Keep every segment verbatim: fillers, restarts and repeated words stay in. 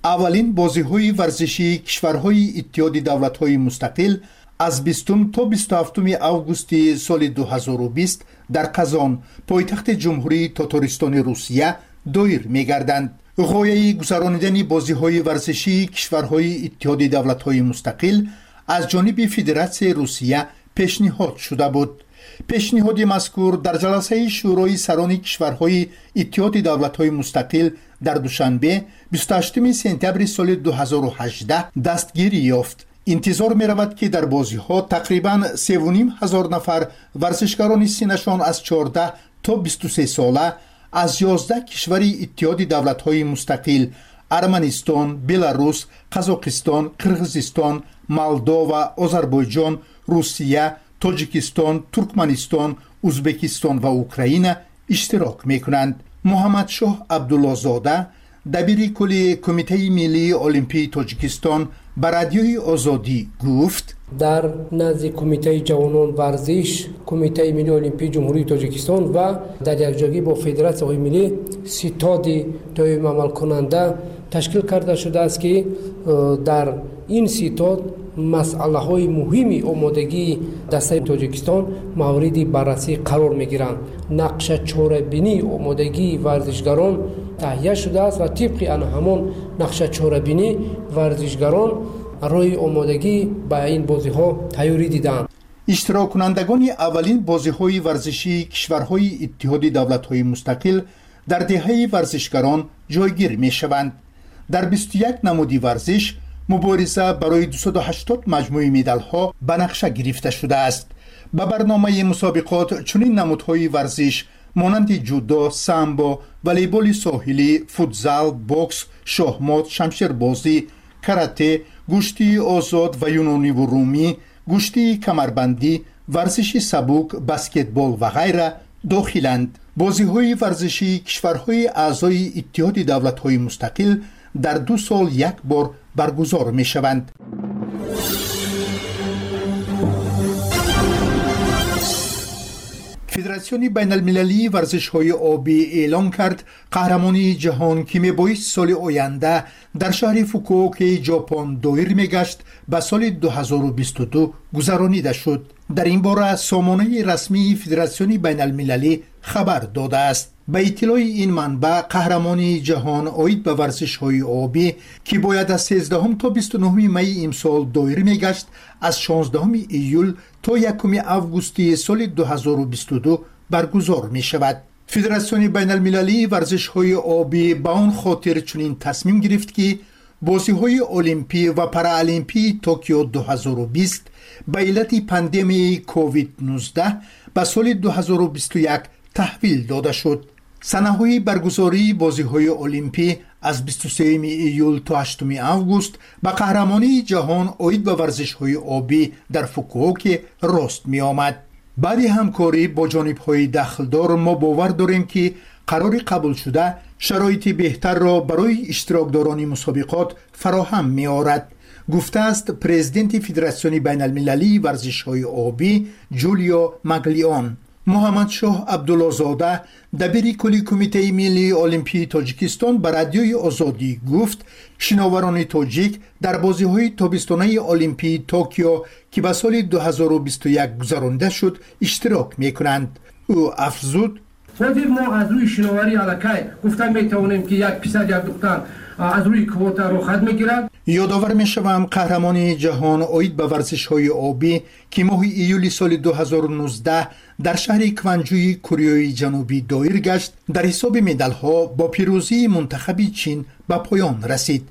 اولین بازی‌های ورزشی کشورهای اتحاد دولت‌های مستقل از بیستم تا بیست و هفتم اوگوست سال دو هزار و بیست در قزان پایتخت جمهوری تاتارستان روسیه دایر می‌گردند. غایه گذراندن بازی‌های ورزشی کشورهای اتحاد دولت‌های مستقل از جانب فدراسیون روسیه پیشنهاد شده بود. پیشنهاد مذکور در جلسه شورای سران کشورهای اتحاد دولت‌های مستقل در دوشنبه بیست و هشتم سپتامبر سال دو هزار و هجده دستگیری یافت. انتظار می‌رود که در بازی‌ها تقریباً سه و نیم هزار نفر ورزشکاران سنشان از چهارده تا بیست و سه ساله از یازده کشور اتحاد دولت‌های مستقل ارمنستان، بلاروس، قزاقستان، قرغیزستان، مولداوا، آذربایجان، روسیه، تاجیکستان، ترکمنستان، ازبکستان و اوکراین اشتراک می‌کنند. محمد شاه عبدالله‌زاده دبیر کل کمیته ملی المپی تاجیکستان به رادیوی آزادی گفت: در نزد کمیته جوانان ورزش کمیته ملی المپی جمهوری تاجیکستان و در یکجایی با فدراسیون ملی ستاد دائم عمل کننده تشکیل کرده شده است که در این ستاد مسئله های مهمی آمادگی دسته تاجیکستان مورد بررسی قرار می گیرند. نقشه چاره‌بینی آمادگی ورزشگران تهیه شده است و طبق آن همان نقشه چاره‌بینی ورزشگران روی آمادگی به این بازی ها تیاری دیدند. اشتراک کنندگان اولین بازی های ورزشی کشورهای اتحاد دولت‌های مستقل در دهه ورزشگران جایگیر می شوند. در بیست و یک نمودی ورزش مبارزه برای دویست و هشتاد مجموعه مدال ها به نقشه گرفته شده است. به برنامه مسابقات چنین نمودهای ورزش مانند جودو، سامبو، والیبال ساحلی، فوتزال، بوکس، شاهمات، شمشیربازی، کاراته، گشتی آزاد و یونانی و رومی، گشتی کمربندی، ورزش سبک، بسکتبال و غیره داخلند. بازی‌های ورزشی کشورهای اعضای اتحاد دولت‌های مستقل در دو سال یک بار برگزار می‌شوند. فدراسیون بین المللی ورزش‌های آبی اعلام کرد قهرمانی جهان که میبایست سال آینده در شهر فوکووکا ژاپن دایر میگشت به سال دو هزار و بیست و دو گذرانیده شد. در این باره سامانه رسمی فدراسیون بین المللی خبر داده است. به اطلاع این منبع قهرمانی جهان عاید به ورزش‌های آبی که باید از سیزدهم تا بیست و نهم می امسال دایر میگشت از شانزدهم ایول تا یکم اوگوست سال دو هزار و بیست و دو برگزار می شود. فدراسیون بین المللی ورزش‌های آبی به آن خاطر چنین تصمیم گرفت که بازی‌های المپی و پارالمپی توکیو دو هزار و بیست به علت پاندمی کووید نوزده به سال دو هزار و بیست و یک تحویل داده شد. سنه‌های برگزاری بازی‌های المپی از بیست و سوم ایول تا هشتم اوگوست به قهرمانی جهان عاید به ورزش‌های آبی در فوکووکا راست می‌آمد. بعد همکاری با جانب‌های دخلدار ما باور داریم که قرار قبول شده شرایط بهتر را برای اشتراکداران مسابقات فراهم می‌آورد، گفته است پرزیدنت فدراسیون بین المللی ورزش‌های آبی جولیا ماگلیان. محمد شاه عبدالله‌زاده دبیر کل کمیته ملی المپی تاجیکستان به رادیوی آزادی گفت شناوران تاجیک در بازی‌های تابستانه المپی توکیو که به سال دو هزار و بیست و یک گذرانده شد اشتراک می‌کنند. او افزود: ما از روی شناوری علاقه گفتن میتوانیم که یک پسر یک دختر از روی کوتا رو خد میگیرند. یادآور میشوم قهرمانی جهان عاید به ورزش‌های آبی که ماه ایول سال دو هزار و نوزده در شهر کوانجوی کره جنوبی دایر گشت در حساب مدال‌ها با پیروزی منتخب چین به پایان رسید.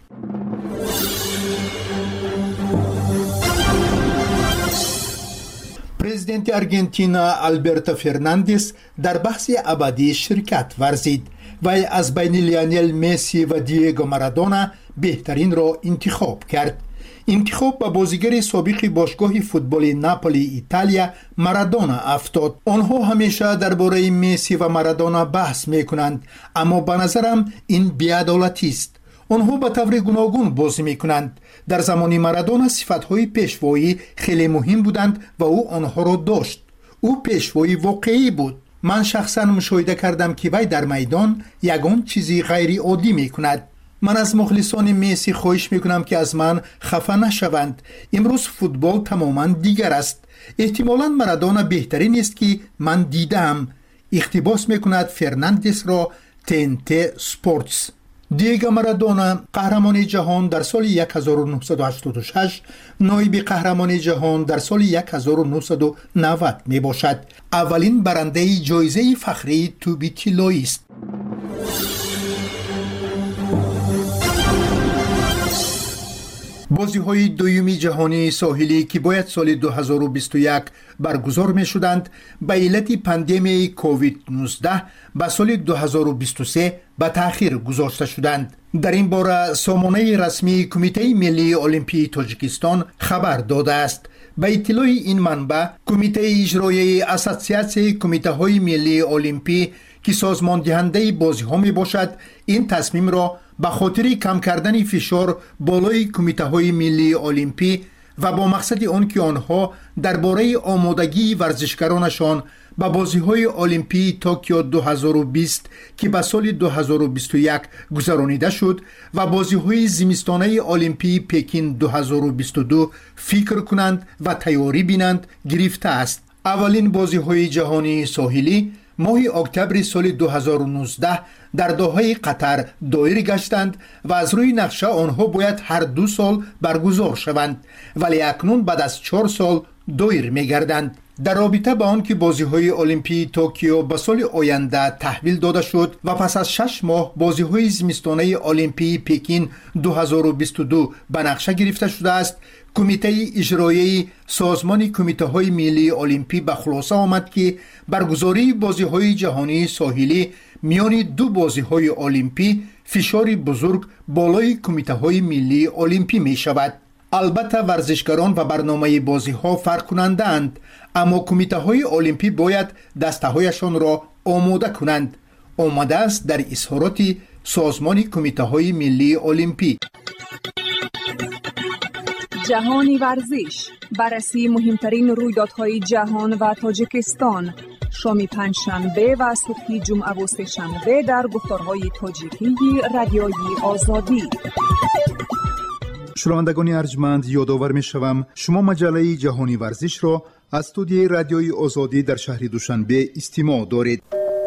پرزیدنت آرژانتینا آلبرتو فرناندز در بحث ابدی شرکت ورزید و از بین لیونل مسی و دیگو مارادونا بهترین را انتخاب کرد. انتخاب به بازیگر سابق باشگاه فوتبال ناپولی ایتالیا مارادونا افتاد. آنها همیشه درباره مسی و مارادونا بحث میکنند، اما به نظرم این بی‌عدالتی است. آنها به طور گوناگون بازی میکنند. در زمان مارادونا صفت‌های پیشوایی خیلی مهم بودند و او آنها را داشت. او پیشوایی واقعی بود. من شخصا مشاهده کردم که وی در میدان یگان چیزی غیر عادی میکند. من از مخلصان مسی خواهش میکنم که از من خفه نشوند. امروز فوتبال تماما دیگر است. احتمالاً مارادونا بهترین است که من دیدم. اقتباس میکند فرناندس را تنت سپورتس. دیگو مارادونا قهرمان جهان در سال هزار و نهصد و هشتاد و شش، نایب قهرمان جهان در سال هزار و نهصد و نود می باشد. اولین برنده جایزه فخری توبی طلایی است. بازی های دویمی جهانی ساحلی که باید سال دو هزار و بیست و یک برگزار می شدند به علت پاندمی کووید نوزده به سال دو هزار و بیست و سه به تأخیر گذاشته شدند. در این باره سامانه رسمی کمیته ملی المپی تاجیکستان خبر داده است. به اطلاع این منبع، کمیته اجرایی اساسیاسیون کمیته های ملی المپی که سازمان دهنده بازی ها می باشد این تصمیم را به خاطر کم کردن فشار بالای کمیته های ملی المپی و با مقصد آن که آنها درباره آمادگی ورزشکارانشان به بازی های المپی توکیو دو هزار و بیست که به سال دو هزار و بیست و یک گذرانیده شد و بازی های زمستانه المپی پکین دو هزار و بیست و دو فکر کنند و تیاری بینند گرفته است. اولین بازی های جهانی ساحلی ماه اکتبر سال دو هزار و نوزده در دوحه قطر دایر گشتند و از روی نقشه آنها باید هر دو سال برگزار شوند، ولی اکنون بعد از چهار سال دایر می گردند. در رابطه با آن که بازی های المپی توکیو به سال آینده تحویل داده شد و پس از شش ماه بازی های زمستانه المپی پکین دو هزار و بیست و دو به نقشه گرفته شده است، کمیته اجرایی سازمان کمیته های ملی المپی به خلاصه آمد که برگزاری بازی های جهانی ساحلی میان دو بازی های المپی فشار بزرگ بالای کمیته های ملی المپی می شود. البته ورزشکاران و برنامه بازی ها فرق کننده اند، اما کمیته های المپی باید دسته هایشان را آماده کنند. آماده است در اظهارات سازمان کمیته های ملی المپی. جهانی ورزش، بررسی مهمترین رویدادهای جهان و تاجیکستان، شام پنجشنبه و صبح جمعه و سه‌شنبه در گفتارهای تاجیکی رادیویی آزادی. شنوندگان ارجمند، یادآور می‌شوم شما مجله جهانی ورزش را از استودیوی رادیویی آزادی در شهر دوشنبه استماع دارید.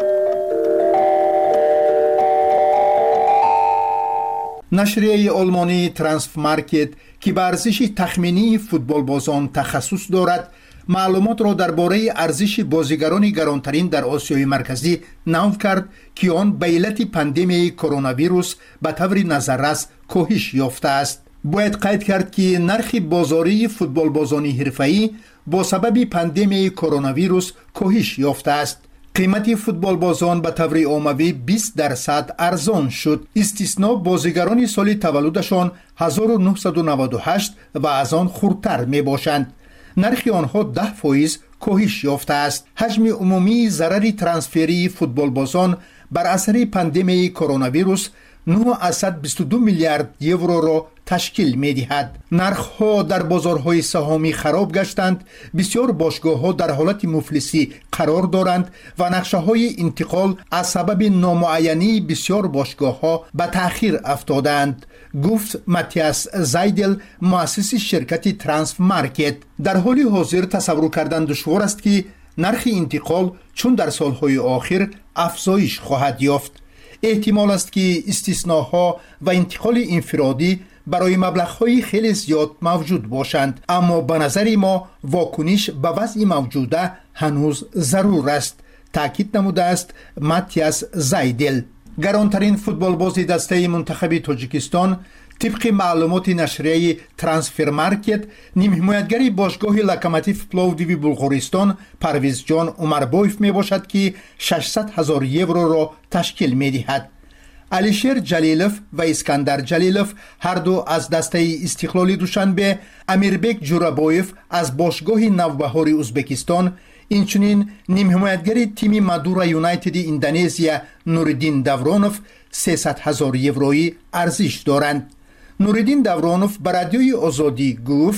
نشریه آلمانی ترانسفرمارکت که به ارزش تخمینی فوتبال بازان تخصص دارد، معلومات را درباره ارزش بازیگران گرانترین در آسیای مرکزی نقل کرد که آن به علت پاندمی کرونا ویروس به طور نظررس کاهش یافته است. باید قید کرد که نرخ بازاری فوتبال بازانی حرفه‌ای با سبب پاندمی کرونا ویروس کاهش یافته است. قیمت فوتبال بازان به طور عمومی بیست درصد ارزان شد، استثنا بازیگران سال تولدشان هزار و نهصد و نود و هشت و از آن خردتر می باشند. نرخ آنها ده فیصد کاهش یافته است. حجم عمومی ضرر ترانسفری فوتبال بازان بر اثر پاندمی کرونا ویروس نه و بیست و دو میلیارد یورو را تشکیل می دهد. نرخ ها در بازارهای سهامی خراب گشتند، بسیار باشگاه ها در حالت مفلسی قرار دارند و نقشه های انتقال از سبب نامعینی بسیار باشگاه ها به تأخیر افتادند، گفت ماتیاس زایدل، مؤسس شرکت ترانسفرمارکت. در حال حاضر تصور کردن دشوار است که نرخ انتقال چون در سالهای آخر افزایش خواهد یافت. احتمال است که استثناها و انتقال انفرادی برای مبلغ‌های خیلی زیاد موجود باشند، اما به نظر ما واکنش به وضع موجوده هنوز ضرور است، تاکید نموده است ماتیاس زایدل. گرانترین فوتبال بازی دسته منتخب تاجیکستان طبق معلومات نشریه ترانسفرمارکت نیم حمایتگر باشگاه لوکوموتیو پلودیو بلغارستان پرویز جان عمربایف می باشد که ششصد هزار یورو را تشکیل می دهد. علیشیر جلیلوف و اسکندر جلیلوف هر دو از دسته استقلال دوشنبه، امیربک جورابایف از باشگاه نوبهار ازبکستان، اینچنین نیم حمایتگر تیم مادورا یونایتد اندونزیا نوردین دورانوف سیصد هزار یورویی ارزش دارند. نوردین دورانوف به رادیوی آزادی گفت: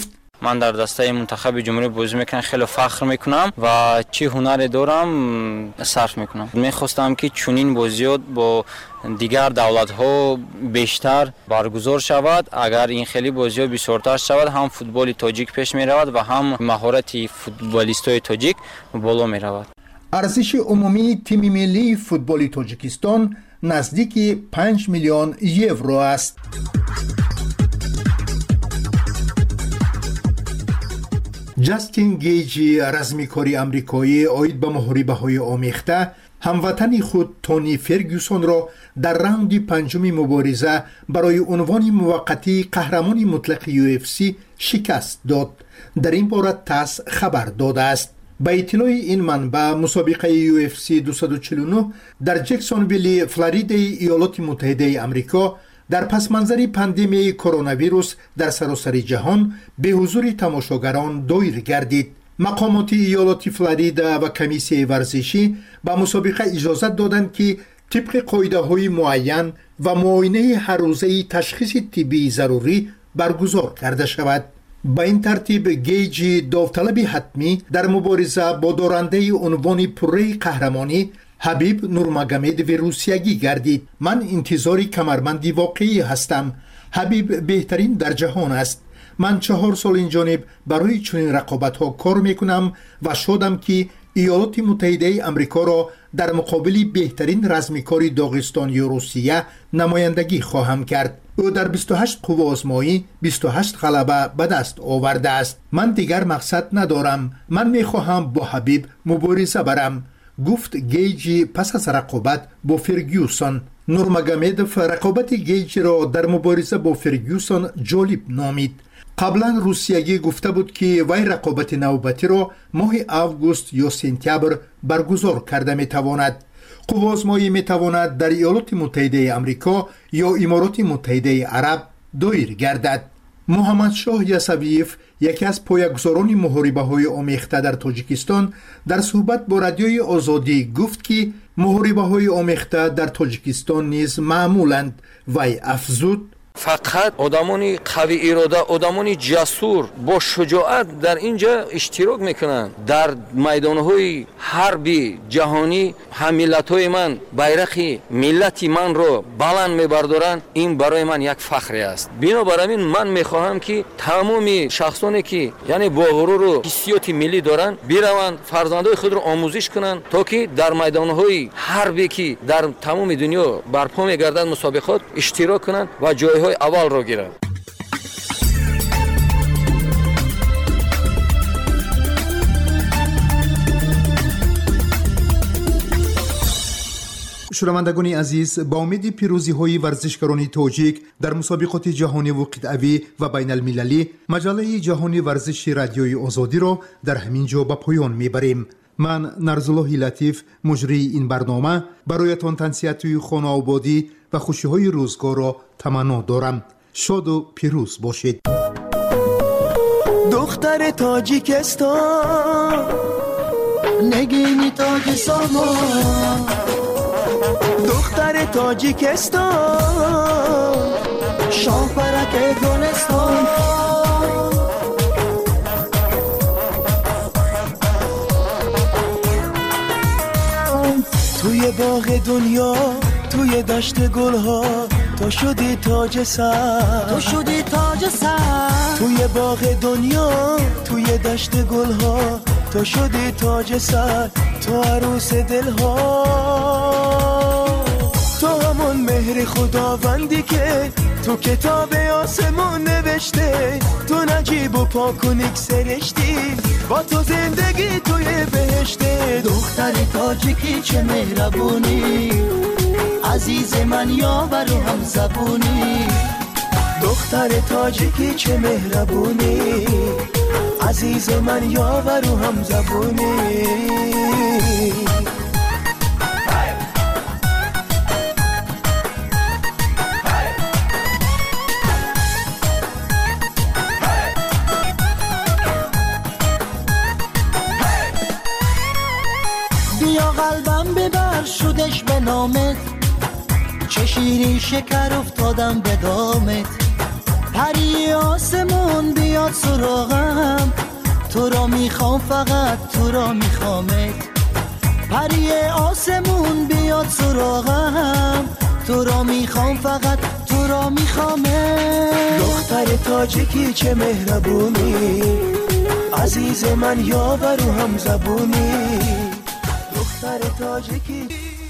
من در دسته منتخب جمهوری بازی میکنم، خیلی فخر میکنم و چی هنری دارم صرف میکنم. میخواستم که چنین بازیات با دیگر دولت ها بیشتر برگزار شود. اگر این خیلی بازی ها بسیارتر شود، هم فوتبال تاجیک پیش می رود و هم مهارت فوتبالیست های تاجیک بالا می رود. ارزش عمومی تیم ملی فوتبال تاجیکستان نزدیک پنج میلیون یورو است. جاستین گیجی رزمیکاری امریکایی عاید به محاربه‌های آمیخته هموطن خود تونی فرگوسون را در راوند پنجم مبارزه برای عنوان موقتی قهرمان مطلق یو اف سی شکست داد. در این باره تاس خبر داده است. با اطلاع این منبع، مسابقه یو اف سی دویست و چهل و نه در جکسونویل فلوریدا ایالات متحده آمریکا در پس منظر پاندمی کرونا ویروس در سراسر جهان به حضور تماشاگران دایر گردید. مقامات ایالات فلوریدا و کمیسیون ورزشی به مسابقه اجازه دادند که طبق قاعده های معین و معاینه هر روزه تشخیص طبی ضروری برگزار کرده شود. با این ترتیب گیجی داوطلب حتمی در مبارزه با دارنده عنوان پره قهرمانی حبیب نورمگامدوف روسیایی گردید. من انتظاری کمربندی واقعی هستم. حبیب بهترین در جهان است. من چهار سال این جانب برای چنین رقابت ها کار میکنم و شادم که ایالات متحده آمریکا را در مقابل بهترین رزمیکاری داغستان یا روسیه نمایندگی خواهم کرد. او در بیست و هشت قوه آزمایی بیست و هشت غلبه به دست آورده است. من دیگر مقصد ندارم. من میخواهم با حبیب مبارزه برم، گفت گیجی پس از رقابت با فرگوسون. نورمگامدوف رقابت گیجی را در مبارزه با فرگوسون جالب نامید. قبلا روسیایی گفته بود که وی رقابت نوبتی را ماه آگوست یا سپتامبر برگزار کرده میتواند. قوه آزمایی میتواند در ایالات متحده آمریکا یا امارات متحده عرب دایر گردد. محمد شاه یسویف، یکی از پایه‌گذاران محاربه‌های آمیخته در تاجیکستان، در صحبت با رادیوی آزادی گفت که محاربه‌های آمیخته در تاجیکستان نیز معمولند. وی افزود: فقط آدمانی قوی اراده، آدمانی جسور با شجاعت در اینجا اشتراک میکنند. در میدانهای حربی جهانی هم ملت‌های من بیرق ملت من رو بلند میبردارند. این برای من یک فخر است. بنابراین من میخواهم که تمام شخصانی که یعنی با غرور و حسیات ملی دارند بروند فرزندای خود را آموزش کنند تا که در میدانهای حربی که در تمام دنیا برپا میگردند مسابقات اشتراک کنند و جای های اول رو گیرن. شنوندگان عزیز، با امید پیروزی های ورزشکاران تاجیک در مسابقات جهانی و قطعوی و بین المللی، مجله جهانی ورزش رادیوی آزادی را در همین جا به پایان میبریم. من نرزالله لطیف، مجری این برنامه، برایتان تنسیت خانه آبادی و خوشی های روزگار را تمنا دارم. شاد و پیروز باشید. دختر تاجیکستان، نگینی تاج سامان. دختر تاجیکستان، شاپرک گلستان. توی باغ دنیا، توی دشت گلها، تو شدی تاج سر، تو شدی تاج سر. توی باغ دنیا، توی دشت گلها، تو شدی تاج سر، تو عروس دلها. تو همون مهر خداوندی که تو کتاب آسمون نوشته، تو نجیب و پاکونیک سرشتی، با تو زندگی توی بهشته. دختر تاجیکی چه مهربونی، عزیز من یاور و هم زبونی. دختر تاجیکی چه مهربونی، عزیز من یاور و هم زبونی. بیا قلبم ببر شدش به نامت، چه شیرین شکر افتادم به دامت. پری آسمون بیاد سراغم، تو را میخوام فقط تو را میخوامت پری آسمون بیاد سراغم تو را میخوام فقط تو را میخوامت دختر تاجیکی چه مهربونی عزیز من یاور و هم زبونی دختر تاجیکی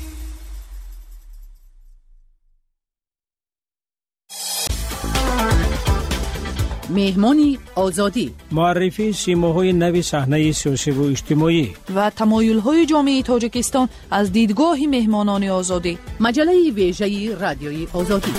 مهمانی آزادی معرفی سیماهای نوی صحنه سیاسی و اجتماعی و تمایل‌های جامعه تاجیکستان از دیدگاه مهمانان آزادی مجله ویژه رادیوی آزادی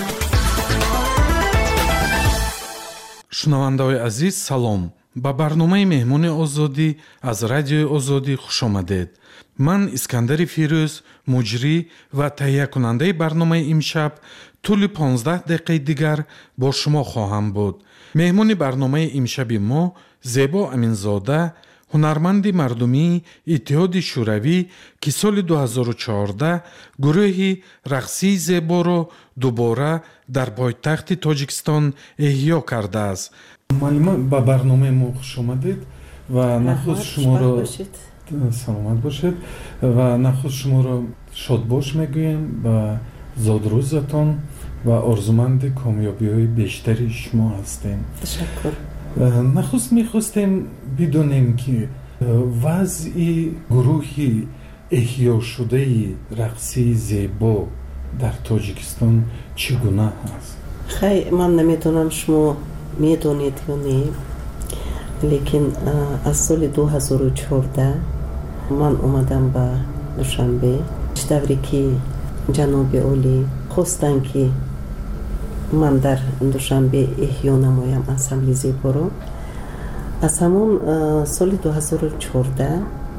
шунавандаҳои азиз салом ба барномаи меҳмони озодӣ аз радиои озодӣ хуш омадед. ман искандари фирӯз муҷрӣ ва таҳиякунандаи барномаи имшаб тӯли понздаҳ дақиқаи дигар бо шумо хоҳам буд. меҳмони барномаи имшаби мо зебо аминзода ҳунарманди мардумии иттиҳоди шӯравӣ ки соли ду ҳазору чаҳордаҳ гурӯҳи рақсии зеборо дубора дар пойтахти тоҷикистон эҳё кардааст. маълума ба барномаи мо хуш омадед ва нахуст шуморо саломат бошед ва нахуст шуморо шодбош мегӯем ба зодрӯзатон ва орзуманди комёбиҳои бештари шумо ҳастем. ташаккур. нахуст мехостем бидонем ки вазъи гурӯҳи эҳёшудаи рақсии зебо дар тоҷикистон чӣ гуна ҳаст? хай ман намедонам шумо медонед ё не, лекин аз соли ду ҳазору чаҳордаҳ ман омадам ба душанбе давре ки ҷаноби олӣ хостанд ки ман дар душанбе эҳё намоям ансамбли зеборо. аз ҳамон соли ду ҳазору чаҳордаҳ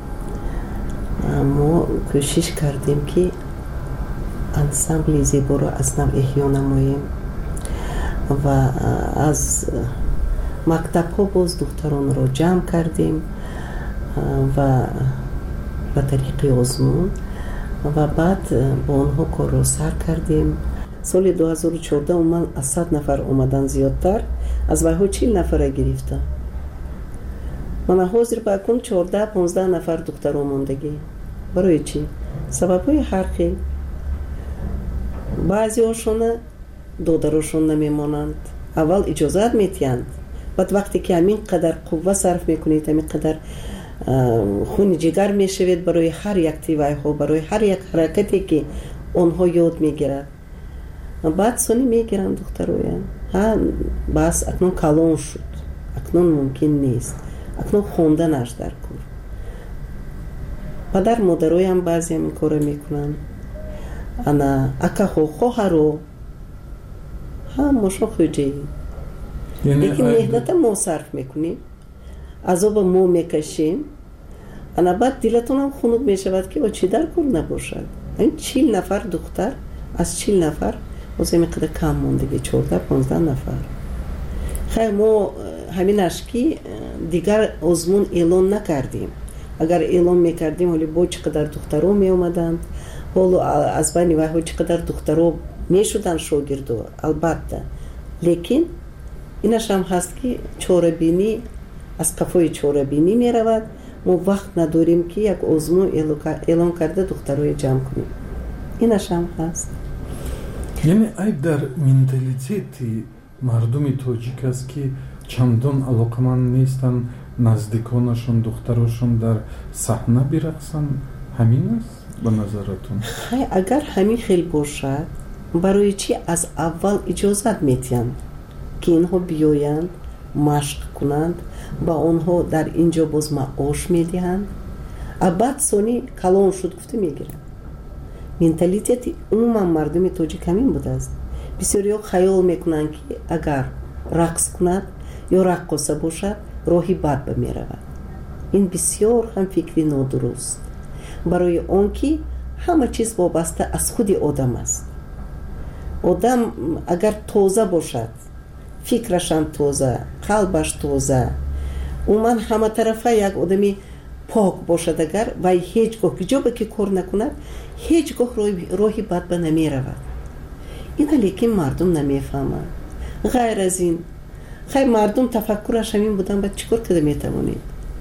мо кӯшиш кардем ки ансамбли зеборо аз нав эҳё намоем ва аз мактабҳо боз духтаронро ҷамъ кардем ва ба тариқи озмун ва баъд бо онҳо корро сар кардем. соли ду ҳазору чаҳордаҳ умуман аз сад нафар омадан зиёдтар аз вайҳо чил нафара гирифта. мана ҳозир ба акун чаҳордаҳ понздаҳ нафар духтаро мондагӣ. барои чӣ? сабабҳои ҳар хел. баъзеҳошона додарошон намемонанд, аввал иҷозат метиҳанд, баъд вақте ки ҳамин қадар қувва сарф мекунед, ҳамин қадар хуни ҷигар мешавед барои ҳар як тивайҳо, барои ҳар як ҳаракате ки онҳо ёд мегирад, баъд сони мегиранд духтароям. ҳа бас акнун калон шуд, акнун мумкин нест, акнун хонданаш дар кор. падар модароям баъзе ҳамин кора мекунанд. ана акаҳо хоҳаро ҳа мошо хуҷаи лекин меҳната мо сарф мекунем, азоба мо мекашем. ана баъд дилатонам хунук мешавад ки чӣ дар кор набошад. ин чил нафар духтар аз чил нафар боз ҳамин қадар кам мондагӣ, чаҳордаҳ понздаҳ нафар. хайр мо ҳаминаш ки дигар озмун эълон накардем. агар эълон мекардем ҳоли бо чӣ қадар духтаро меомаданд, ҳоло аз байни вайҳо чӣ қадар духтаро мешуданд шогирдо, албатта. лекин инаш ҳам ҳаст ки чорабинӣ аз қафои чорабинӣ меравад. мо вақт надорем ки як озмун эълон карда духтарои ҷамъ кунем. инаш ҳам ҳаст. яъне айб дар менталитети мардуми тоҷик аст ки чандон алоқаманд нестанд наздиконашон духтарошон дар саҳна бирақсанд. ҳамин аст ба назаратон? хай агар ҳамин хел бошад, барои чӣ аз аввал иҷозат метиҳанд ки инҳо биёянд машқ кунанд, ба онҳо дар инҷо боз маош медиҳанд, а баъд сони калон шуд гуфта мегиранд. менталитети умуман мардуми тоҷик ҳамин будааст. бисёриҳо хаёл мекунанд ки агар рақс кунад ё раққоса бошад роҳи бад ба меравад. ин бисёр ҳам фикри нодуруст, барои он ки ҳама чиз вобаста аз худи одам аст. одам агар тоза бошад, фикрашам тоза, қалбаш тоза, умуман ҳаматарафа як одами пок бошад, агар вай ҳеҷ гоҳ ҷоба ки кор накунад, ҳеҷ гоҳ роҳи бад ба намеравад. ина лекин мардум намефаҳмад. ғайр аз ин хай мардум тафаккураш ҳамин будан баъд чӣ кор карда метавонед?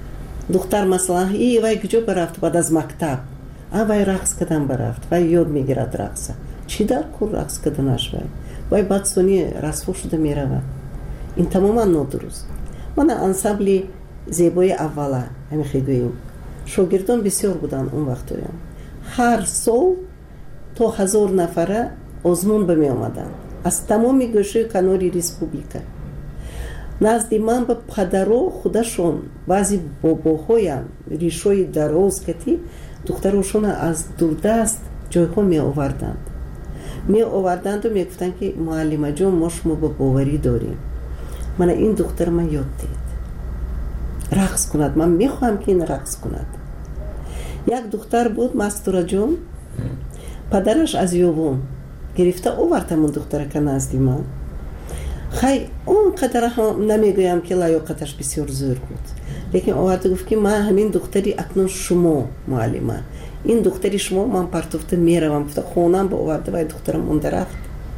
духтар масалан и вай куҷо барафт баъд аз мактаб а вай рақс кардан барафт вай ёд мегирад рақса чӣ дар кур рақс карданаш вай вай баъд сони расво шуда меравад ин тамоман нодуруст мана ансамбли зебои аввала ҳамихе гӯем шогирдон бисёр буданд он вақтоям ҳар сол то ҳазор нафара озмун ба меомаданд аз тамоми гӯшаи канори республика назди ман ба падаро худашон баъзи бобоҳоям ришои дароз кати духтарошона аз дурдаст ҷойҳо меоварданд меоварданду мегуфтанд ки муаллимаҷон мо шумо ба боварӣ дорем мана ин духтар ман ёд дид рақс кунад ман мехоҳам ки ин рақс кунад як духтар буд мастураҷон падараш аз ёвон гирифта овард ҳамон духтарака назди ман хай он қадар намегӯям ки лаёқаташ бисёр зӯр буд лекин оварда гуфт ки ман ҳамин духтари акнун шумо муаллима ин духтари шумо ман партофта меравам гуфта хонам ба оварда вай духтарам монда рафт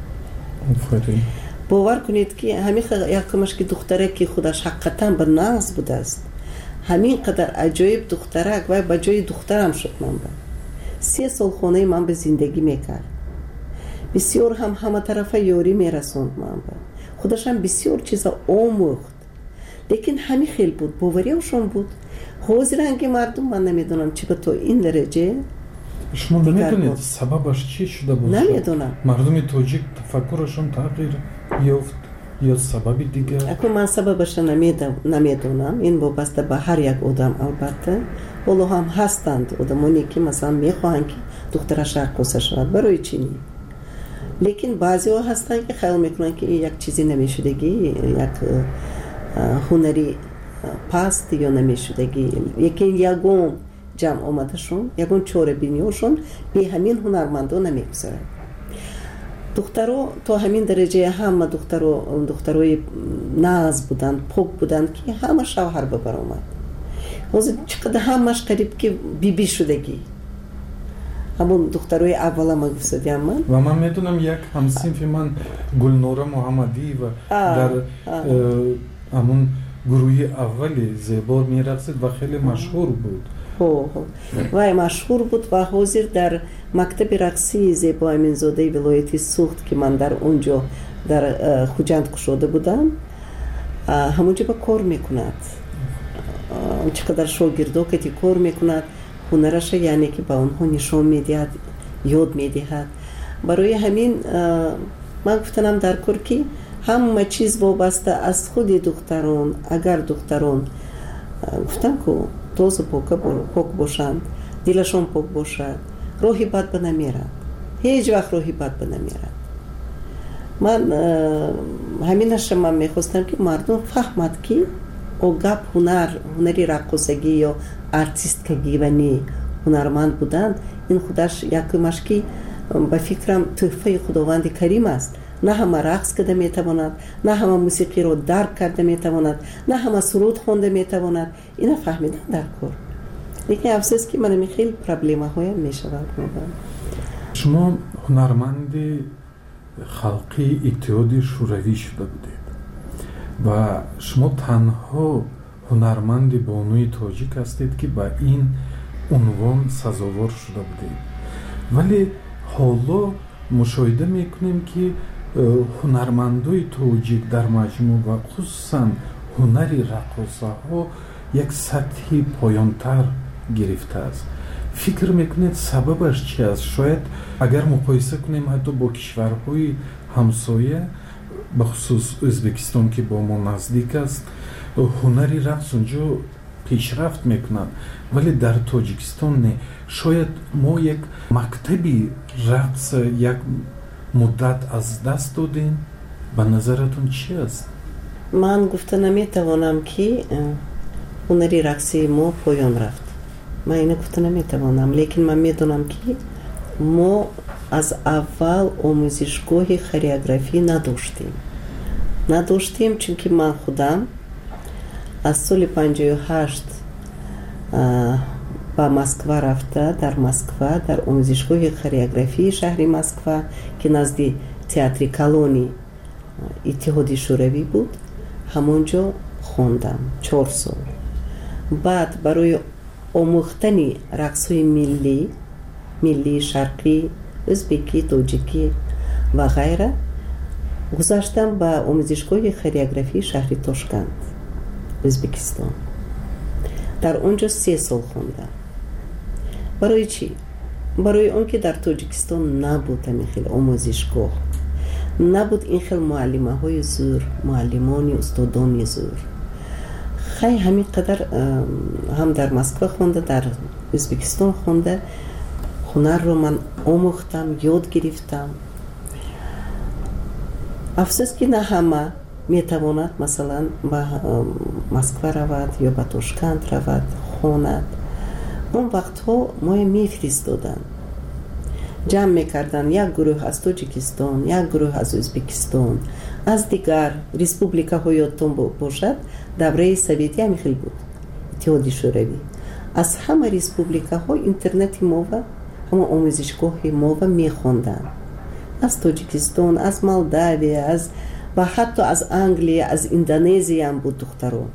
бовар кунед ки ҳамин якамаш ки духтаре ки худаш ҳақиқатан ба нағз будааст ҳамин қадар аҷоиб духтарак вай ба ҷои духтарам шуд манба се сол хонаи ман ба зиндагӣ мекард бисёр ҳам ҳаматарафа ёрӣ мерасонд манба худашам бисёр чиза омӯхт лекин ҳамин хел буд бовариашон буд ҳозиранги мардум ман намедонам чӣ ба то ин дараҷа шумо намедонед сабабаш чӣ шуда бошад намедонам мардуми тоҷик тафаккурашон тағйир ёфт ё сабаби дигар акун ман сабабаша намедонам ин вобаста ба ҳар як одам албатта ҳоло ҳам ҳастанд одамоне ки масалан мехоҳанд ки духтараш раққоса шавад барои чӣ лекин баъзеҳо ҳастанд ки хаёл мекунанд ки як чизи намешудагӣ як ҳунари паст ё намешудагӣ лекин ягон ҷамъ омадашон ягон чорабиниёшон бе ҳамин ҳунармандон намегузарад духтаро то ҳамин дараҷаи ҳама духтаро духтарои нағз буданд пок буданд ки ҳама шавҳар бабаромад ҳозир чӣ қадар ҳамаш қариб ки бибӣ шудагӣ ҳамон духтарои аввала ма гуфтадиам ман ва ман медонам як ҳамсинфи ман гулнора муҳаммадиева дар ҳамон гурӯҳи аввали зебо мерақсид ва хеле машҳур буд вай машҳур буд ва ҳозир дар мактаби рақсии зебо аминзодаи вилояти суғд ки ман дар он ҷо дар хуҷанд кушода будам ҳамон ҷо ба кор мекунад чӣ қадар шогирдо кати кор мекунад ҳунараша яъне ки ба онҳо нишон медиҳад ёд медиҳад барои ҳамин ман гуфтанам дар кор ки ҳама чиз вобаста аз худи духтарон агар духтарон гуфтам ку тозу пок бошанд дилашон пок бошад роҳи бад ба намерад ҳеҷ вақт роҳи бад ба намерад ман ҳаминаша ман мехостам ки мардум фаҳмад ки огап ҳунар ҳунари раққосагӣ ё артисткагӣ ва не ҳунарманд будан ин худаш якумаш ки ба фикрам тӯҳфаи худованди карим аст на ҳама рақс карда метавонад на ҳама мусиқиро дарк карда метавонад на ҳама суруд хонда метавонад ина фаҳмидан дар кор лекин афсӯс ки манами хеле проблемаҳоям мешавад шумо ҳунарманди халқии иттиҳоди шӯравӣ шуда будед ва шумо танҳо ҳунарманди бонуи тоҷик ҳастед ки ба ин унвон сазовор шуда будед вале ҳоло мушоҳида мекунем ки ҳунармандои тоҷик дар маҷмӯъ ва хусусан ҳунари раққосаҳо як сатҳи поёнтар гирифтааст фикр мекунед сабабаш чи аст шояд агар муқоиса кунем ҳатто бо кишварҳои ҳамсоя бахусус ӯзбекистон ки бо мо наздик аст ҳунари рақс унҷо пешрафт мекунад вале дар тоҷикистон не шояд мо як мактаби рақс як муддат аз даст додем ба назаратон чӣ аст ман гуфта наметавонам ки ҳунари рақси мо поён рафт ман ина гуфта наметавонам лекин ман медонам ки мо аз аввал омӯзишгоҳи хореографӣ надоштем надоштем чунки ман худам аз соли панҷоҳу ҳашт ба москва рафта дар москва дар омӯзишгоҳи хореографии шаҳри москва ки назди театри калони иттиҳоди шӯравӣ буд ҳамон ҷо хондам чор сол بعد برای آموختن رقص‌های ملی ملی شرقی، ازبکی، توجیکی و غیره گذاشتم به آموزشگاه خریوگرافی شهر تاشکند ازبکستان. در اونجا سه سال خوندم. برای چی؟ برای اون که در تاجیکستان نبود این خیلی آموزشگاه، نبود این خیلی معلمه های زور، معلمانی استادانی زور. خیلی همین قدر هم در مسکو خونده، در ازبکستان خونده، هنر رو من آموختم، یاد گرفتم. افسوس که نه همه میتواند مثلا به مسکو رود یا به تاشکند رود خواند. اون وقت ها ما میفرستادن، جمع میکردن، یک گروه از تاجیکستان، یک گروه از ازبکستان، از دیگر ریسپوبلیکا های یادتون باشد دوره سوویتی هم خیلی بود، اتحادیه شوروی. از همه ریسپوبلیکا ها اینترنت ما و همه آموزشگاه ما و میخوندن، از تاجیکستان، از مالداوی، از و حتی از انگلیه، از اندونزی هم بود دختران.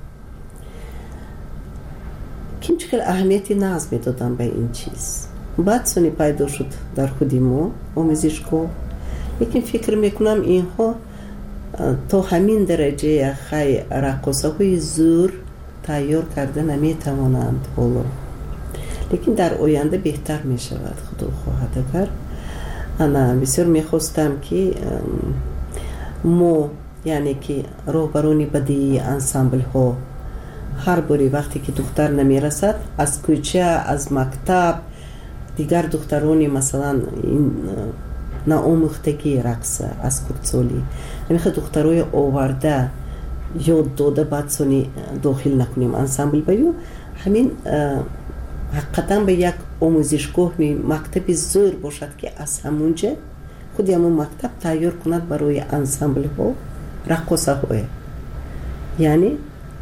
که خیلی اهمیتی ناز میدادن به این چیز. بعد سونی پیدا شد در خودی ما آموزشگاه. لیکن فکر میکنم اینها تا همین درجه خیلی رقاصه های زور تیار کرده نمیتوانند حالا. لیکن در آینده بهتر میشود خدا خواهد اگر. انا بسیار میخواستم که ما یعنی که راهبرانی بدی انسامبل ها هر باری وقتی که دختر نمیرسد از کوچه، از مکتب، دیگر دخترانی مثلا این ناآموختگی رقص از کردسالی میخواد دخترای آورده یاد داده بعد سونی داخل نکنیم انسامبل بیو. همین حقیقتا به یک آموزشگاه مکتب زور باشد که از همونجا خود همون مکتب تیار کند برای انسامبل ها رقصه های، یعنی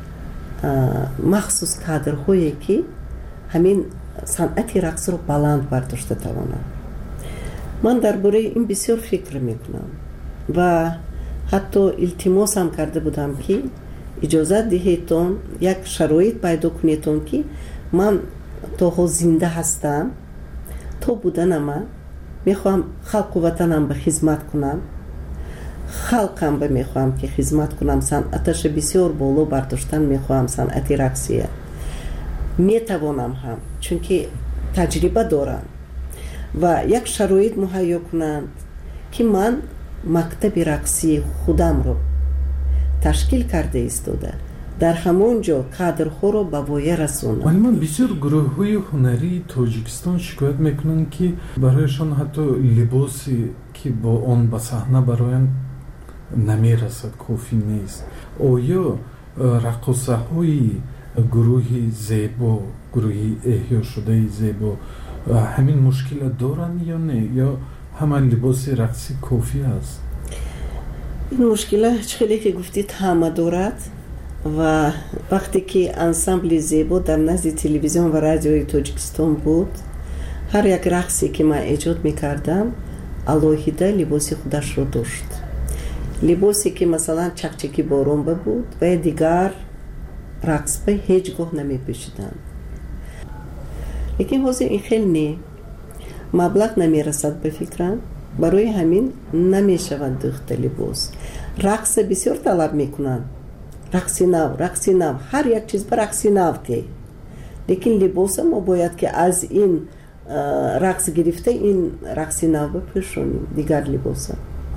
مخصوص کادرهایی که همین صنعت رقص رو بلند برداشته توانند. من درباره این بسیار فکر میکنم و حتی التماس هم کرده بودم که اجازه دهیتون یک شرایط پیدا کنیتون که من تا زنده هستم، تا بودنم میخوام خلق و وطنم به خدمت کنم، خلقم به میخوام که خدمت کنم، صنعتش بسیار بالا برداشتن میخوام، صنعت رقصیه میتوانم هم چون که تجربه دارم و یک شرایط مهیا کنند که من مکتب رقصی خودم رو تشکیل کرده ایستاده در همونجا کادرها رو به وایه رسونم. ولی من بسیار گروه های هنری تاجیکستان شکایت میکنن که برایشان حتی لباسی که با آن به صحنه براین نمیرسد، کافی نیست. آیا رقصه های گروه زیبا، گروه احیا شده زیبا همین مشکل دارن یا نه، یا همه لباس رقصی کافی است؟ این مشکل خیلی که گفتید همه دارد و وقتی که انسامبل زیبا در نزد تلویزیون و رادیوی تاجیکستان بود، هر یک رقصی که من ایجاد میکردم علاهیده لباسی خودش رو داشت. لباسی که مثلا چکچکی بارون بود و دیگر رقص به هیچگاه نمی پوشیدن. لیکن حاضر این خیلی نه مبلغ نمی رسد به فکرم، برای همین نمی شوند دوخت لباس. رقص بسیار طلب می کنن، رقصی نو، رقصی نو، هر یک چیز به رقصی نو تی. لیکن لباس ما باید که از این رقص گرفته این رقصی نو بپوشونیم دیگر لباس.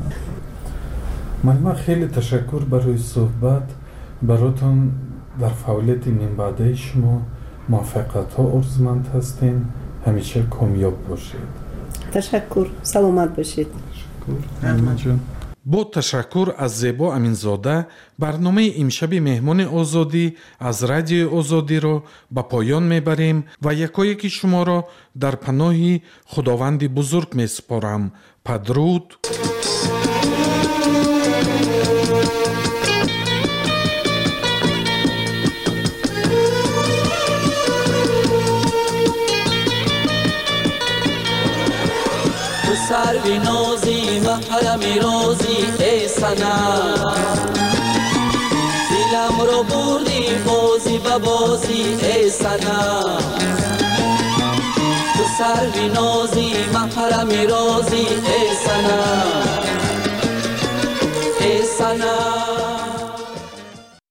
من خیلی تشکر برای صحبت براتون. در فعالیت نیم بعده شما موفقیت ها ارزمند هستین، همیشه کامیاب باشید. تشکر، سلامت باشید. تشکر. با تشکر از زیبا امینزاده، برنامه امشب مهمان آزادی از رادیو آزادی را به پایان میبریم و یکایک شما را در پناه خداوند بزرگ میسپارم. پدرود. سروی نازی و حرمی رازی ای سنم دلم رو بردی بازی به بازی ای صنم تو سروی نازی محرم رازی ای صنم ای صنم